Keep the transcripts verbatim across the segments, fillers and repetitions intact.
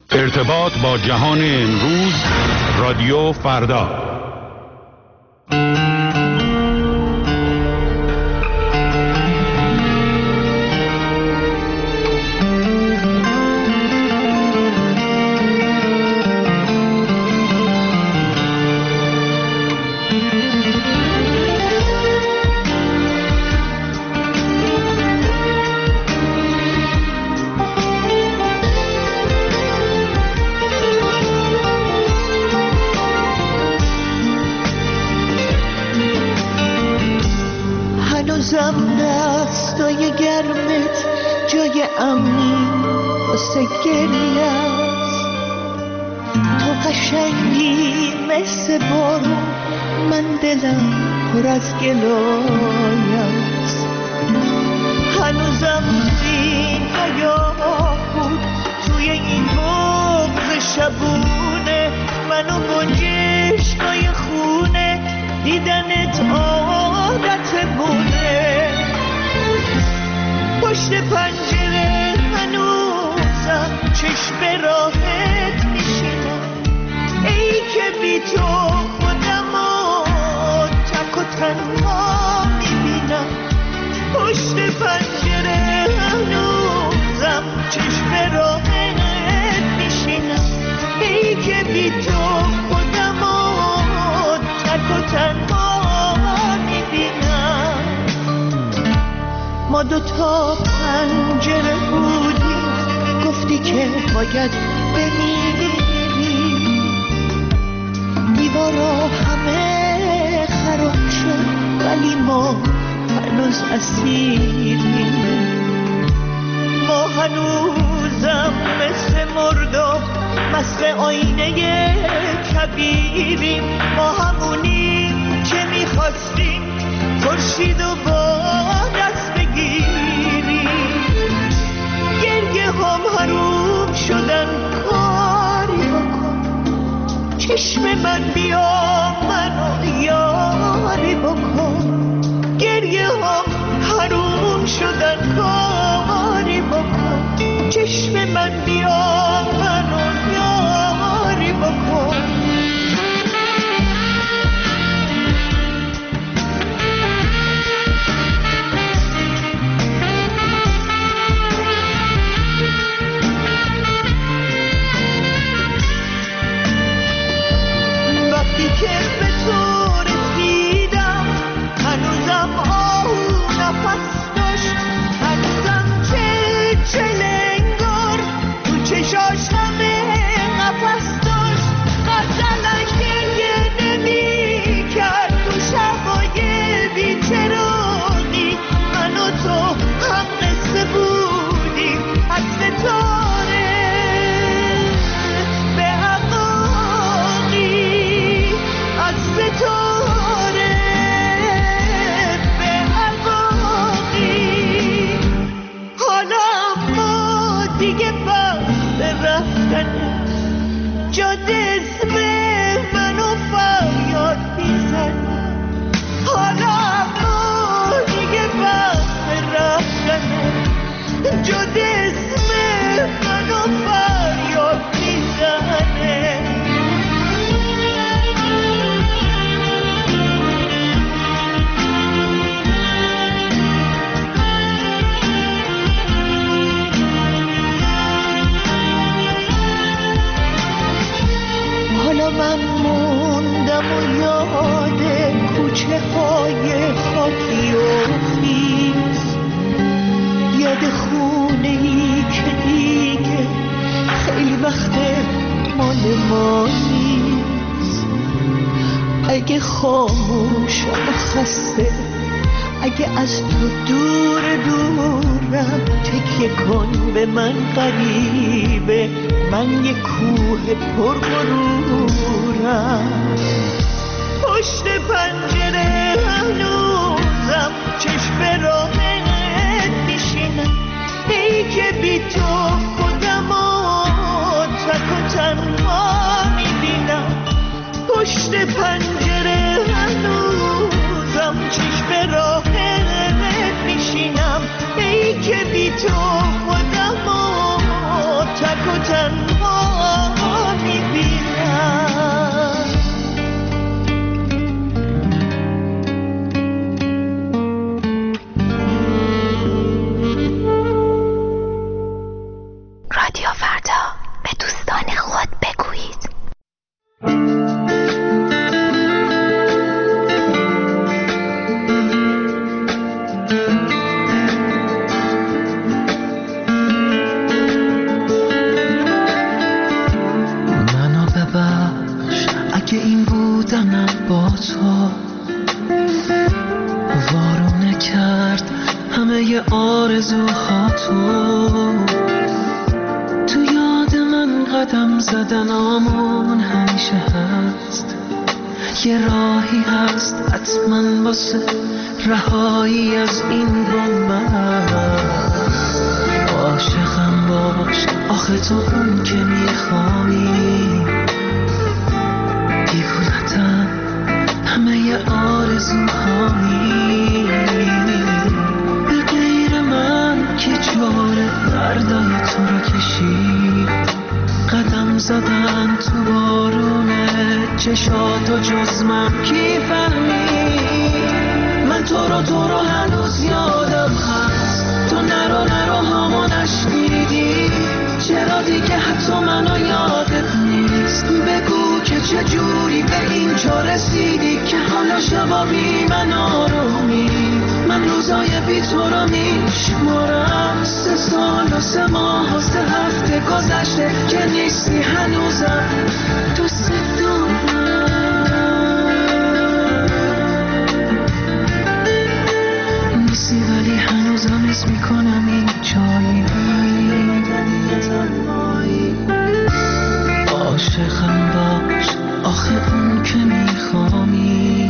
ارتباط با جهان امروز، رادیو فردا. دستای گرمت جای امنی واسه گریه است. تو قشنگی مثل بارون، من دلم پر از گلایه است. هنوزم سینه یاد بود توی این بغض شبونه، منو گنجشکای خونه دیدنت عادت بونه. پشت پنجره هنوزم چشم راحت میشینم، ای که بی تو خودمو تک و تنها میبینم. پشت پنجره هنوزم چشم راحت میشینم، ای که بی تو خودمو تک و تنها میبینم. ما دوتا پنجره بودیم، گفتی که باید بمیری. دیوارا همه خراب شد ولی ما هنوز اسیریم. ما هنوزم مثل مرداب مست آینه کبیریم. ما همونیم که میخواستیم خورشید و با دست بگیریم. گریه هم حروم شدن، کاری بکن چشم من بیا منو یاری بکن. گریه هم حروم شدن، کاری بکن چشم من بیا منو یاری بکن. که به تو رسیدم هنوزم آهو نفس داشت، هنوزم چه چلنگار تو چشاش همه نفس داشت. غزلش گریه نمی کرد تو شبای بی‌چراغی، من و تو هم قصه بودیم از ستاره به عقاقی، از ستاره به عقاقی. حالا ما دیگه وقت رفتن، جاده اسم منو فریاد میزن. حالا ما دیگه وقت رفتن، جاده اسم منو فریاد میزنه. حالا من موندم و یاد کوچه های خاکی و خیز، یاد خونه ای که دیگه خیلی وقت مال ما نیست. اگه خاموشم و خسته، اگه از تو دور دورم، تکیه کن به من غریبه، من یه کوه پر غرورم. پشت پنجره هنوزم چشم راحت میشینم، ای که بی تو خودمو تک و تنها میبینم. پشت پنجره هنوزم چشم راحت میشینم، ای که بی تو خودمو تک و تنها رادیو فردا، به دوستان خود بگویید. منو ببخش اگه این بودنم با تو وارونه کرد همه آرزوها تو تو یاد من قدم زدن آمون همیشه هست، یه راهی هست حتما واسه رهایی از این بنبست. عاشقم باش آخه تو اون که میخوایی، دیوونتم همه آرزوهایی، به غیر من که جاره دردای تو رو کشید، قدم زدن تو بارونه چشات و جز من کی فهمید. من تو رو تو رو هنوز یادم هست، تو نرو نرو هامو نشنیدی، چرا دیگه حتی منو یادت نیست. بگو که چجوری به این جا رسیدی که حالا شبا بی من آرومی. من روزای بی تو رو میشمارم، سه سال و سه ماه و سه هفته گذشته که نیستی هنوزم دوست دارم. نیستی ولی هنوزم حس میکنم این جایی عاشقم باش آخه اون که میخوامی،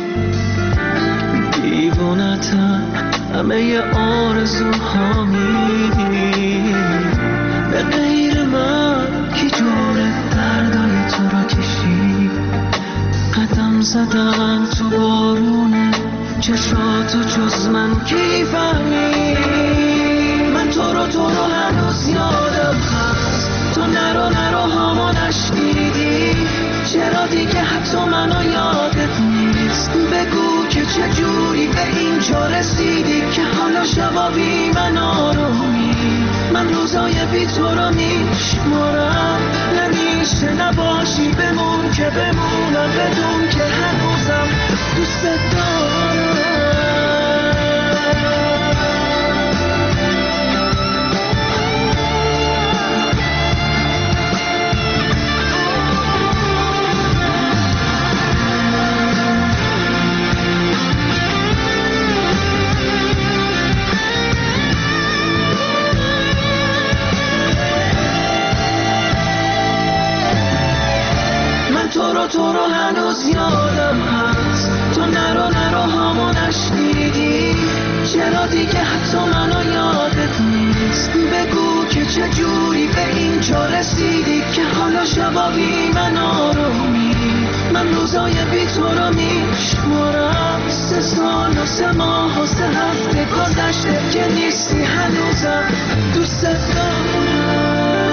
دیوونتم همه آرزوهامی، به غیر من کی جوره دردای تو رو کشید، قدم زدن تو بارونه چشاتو جز من کی فهمید. من تو رو تو رو هنوز یادم هست، تو نرو نرو هامو نشنیدی، چرا دیگه حتی منو یادت نیست. بگو که چجوری به این جا رسیدی که حالا شبا بی من آرومی. من روزای بی تو رو میشمارم، نمیشه نباشی بمون که بمونم، بدون که هنوزم دوست دارم. تو رو هنوز یادم هست، تو نرو نرو هامو نشنیدی، چرا دیگه حتی منو یادت نیست. بگو که چجوری به این جا رسیدی که حالا شبا بی من آرومی. من روزای بی تو رو میشمارم، سه سال و سه ماه و سه هفته گذشته که نیستی هنوزم دوست دارم.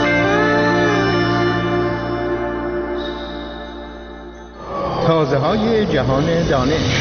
تازه های جهان دانش.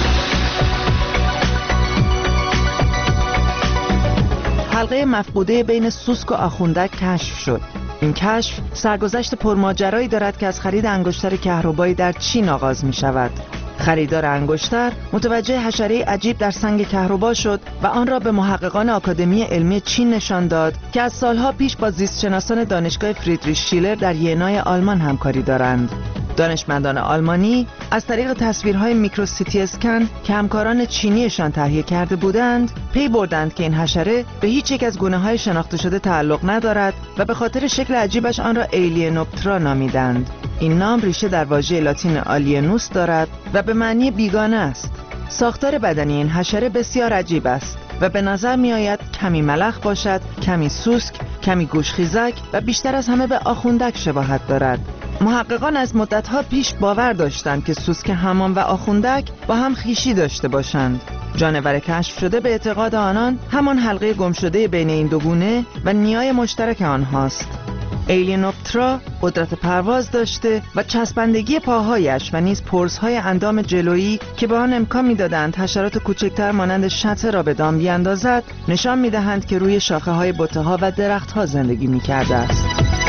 حلقه مفقوده بین سوسک و آخوندک کشف شد. این کشف سرگذشت پرماجرایی دارد که از خرید انگشتر کهربایی در چین آغاز می شود. خریدار انگشتر متوجه حشره عجیب در سنگ کهربا شد و آن را به محققان آکادمی علمی چین نشان داد که از سالها پیش با زیستشناسان دانشگاه فریدریش شیلر در ینای آلمان همکاری دارند. دانشمندان آلمانی از طریق تصویرهای میکروسیتی اسکن که همکاران چینیشان تهیه کرده بودند پی بردند که این حشره به هیچ یک از گونه‌های شناخته شده تعلق ندارد و به خاطر شکل عجیبش آن را ایلینوپترا نامیدند. این نام ریشه در واژه لاتین آلیانوس دارد و به معنی بیگانه است. ساختار بدنی این حشره بسیار عجیب است و به نظر می آید کمی ملخ باشد، کمی سوسک، کمی گوشخیزک و بیشتر از همه به آخوندک شباهت دارد. محققان از مدتها پیش باور داشتند که سوسک حمام و آخوندک با هم خویشی داشته باشند. جانور کشف شده به اعتقاد آنان همان حلقه گم شده بین این دو گونه و نیای مشترک آنهاست. ایلینوپترا قدرت پرواز داشته و چسبندگی پاهایش و نیز پرزهای اندام جلویی که به آن امکان می‌دادند حشرات کوچکتر مانند شته را به دام بیاندازد نشان می‌دهند که روی شاخه‌های بوته‌ها و درخت‌ها زندگی می‌کرده است.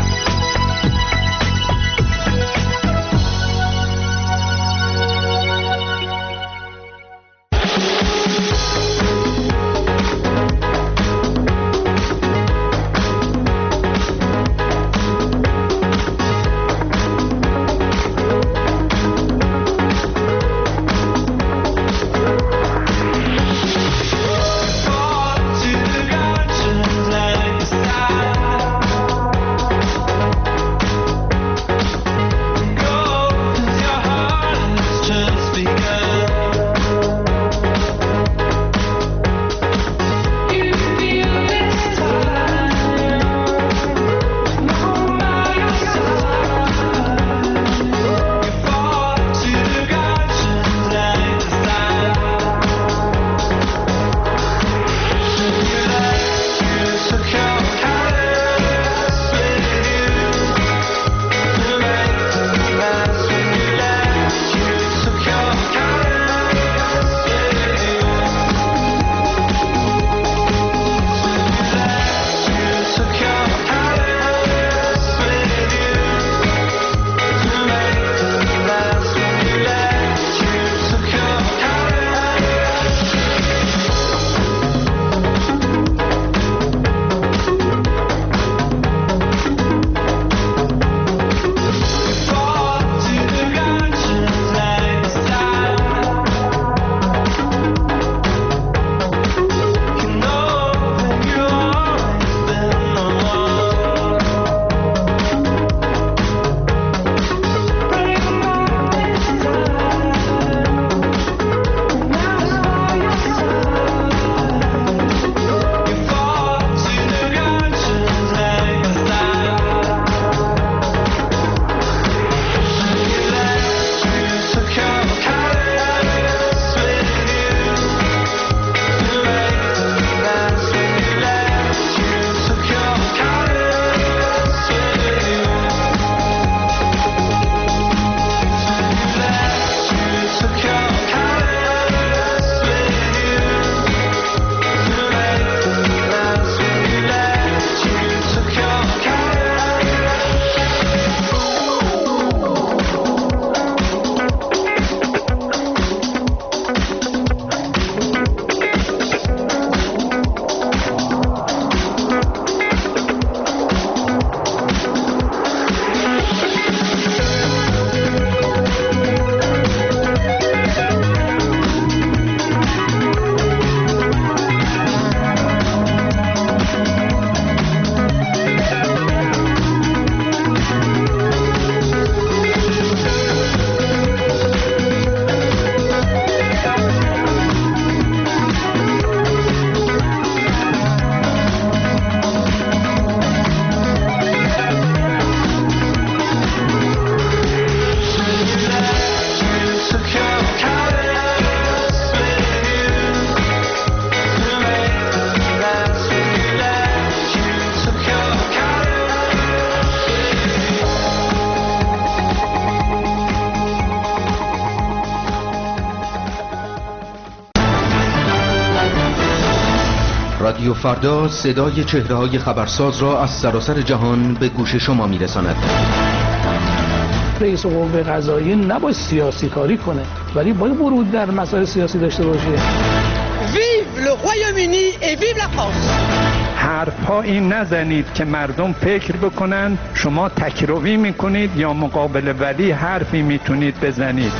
رادیو فردا صدای چهره‌های خبرساز را از سراسر جهان به گوش شما می‌رساند. رئیس قوه قضاییه نباید سیاسی کاری کنه، ولی باید ورود در مسائل سیاسی داشته باشه. ویو le Royaume-Uni et vive la France. حرفایی نزنید که مردم فکر بکنن شما تکروی میکنید یا مقابل ولی حرفی میتونید بزنید.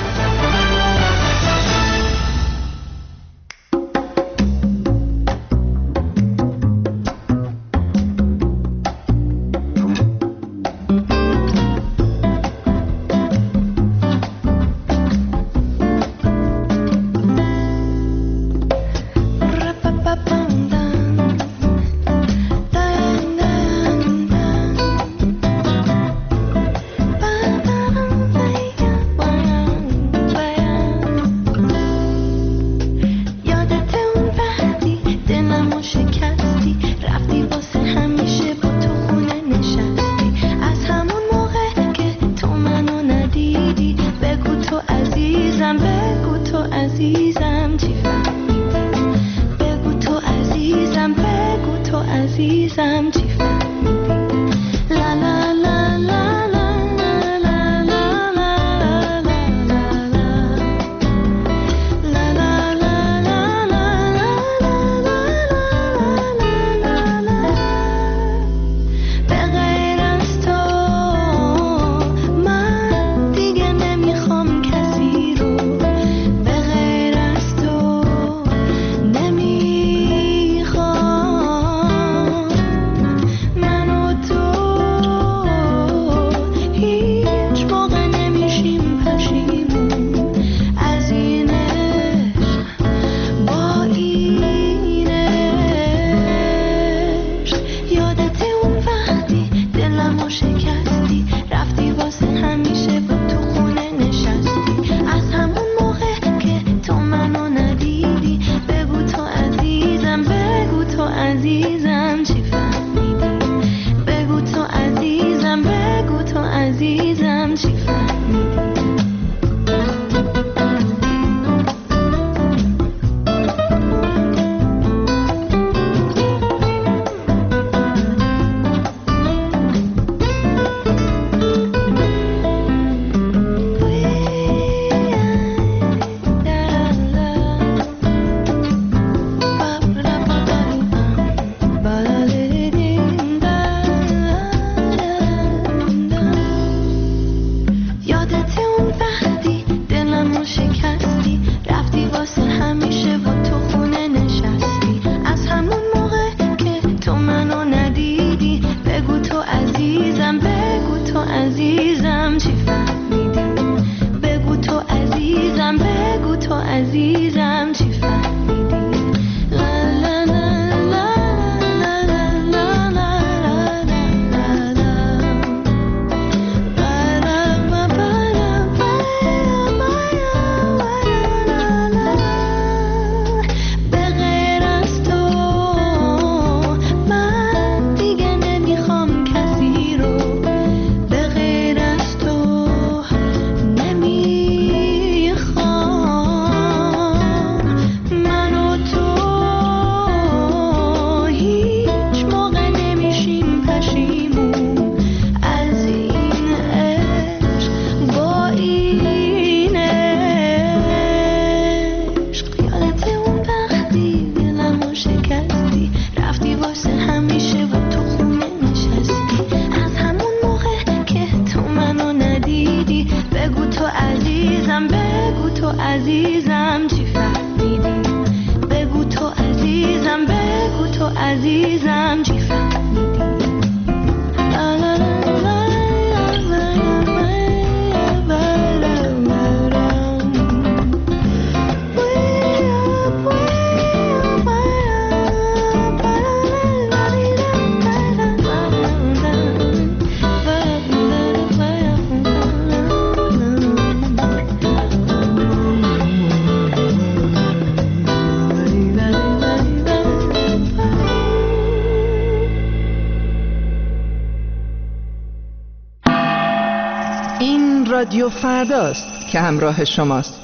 عزیزم چی فهمیدی؟ رادیو فرداست که همراه شماست.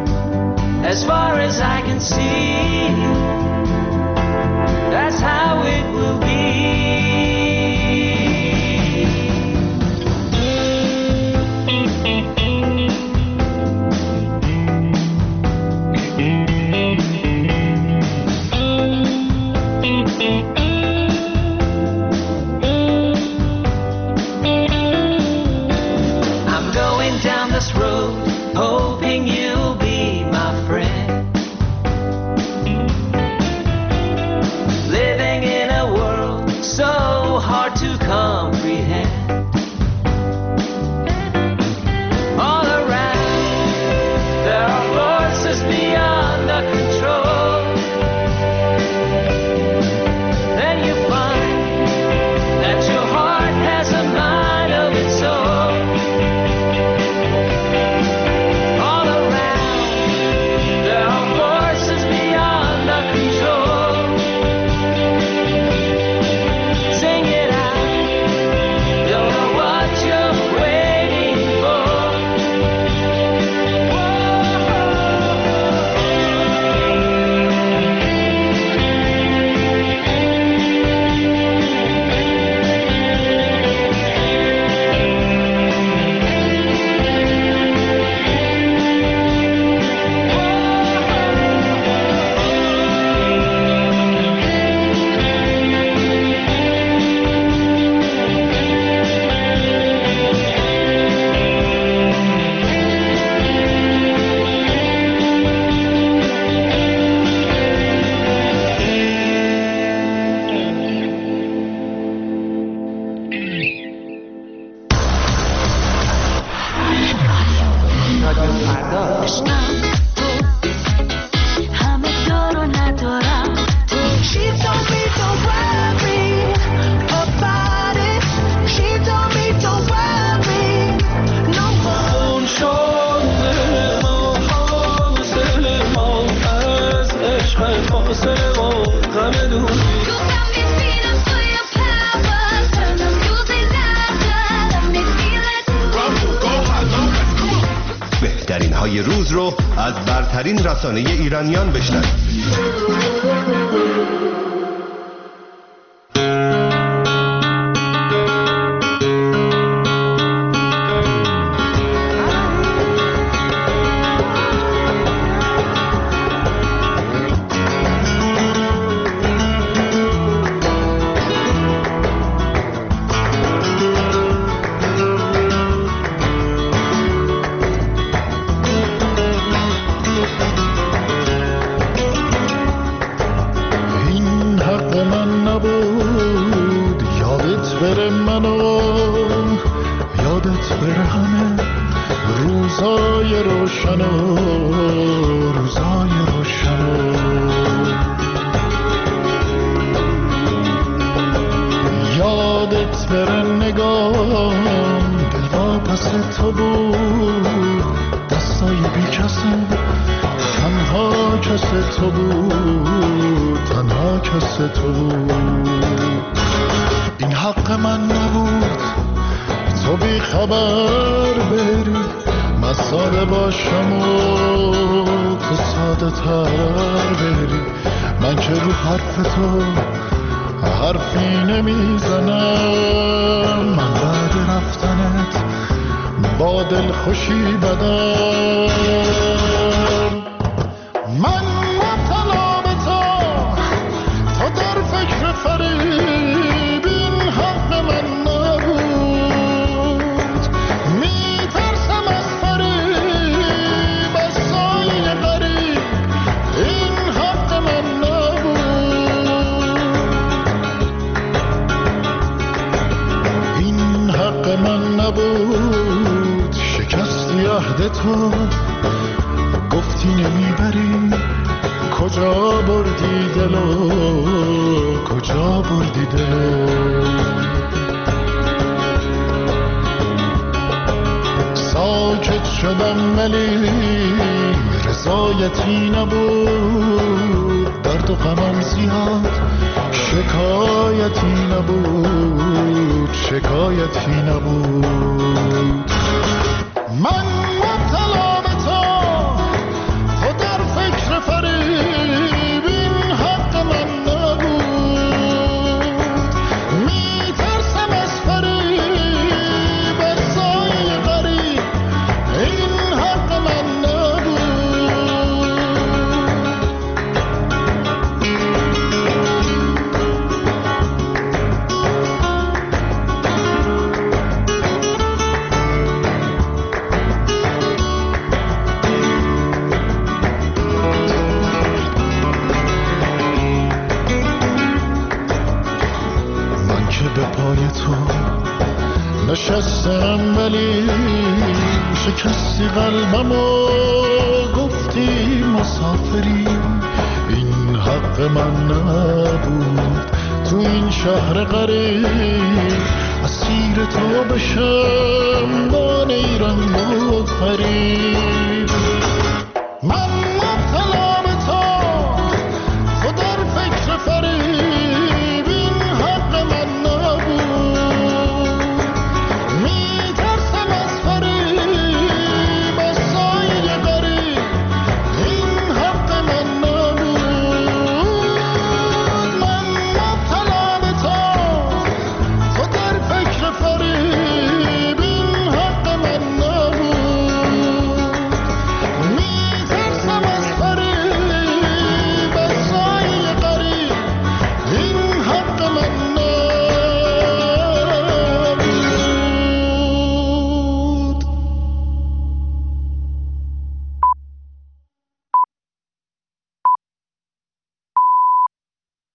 As far as I can see, that's how it صدای روز رو از برترین رسانه ایرانیان بشنوید. نشستم ولی شکستی قلبمو گفتی مسافری، این حق من نبود تو این شهر غریب اسیر تو بشم بان ایران بود فریب. من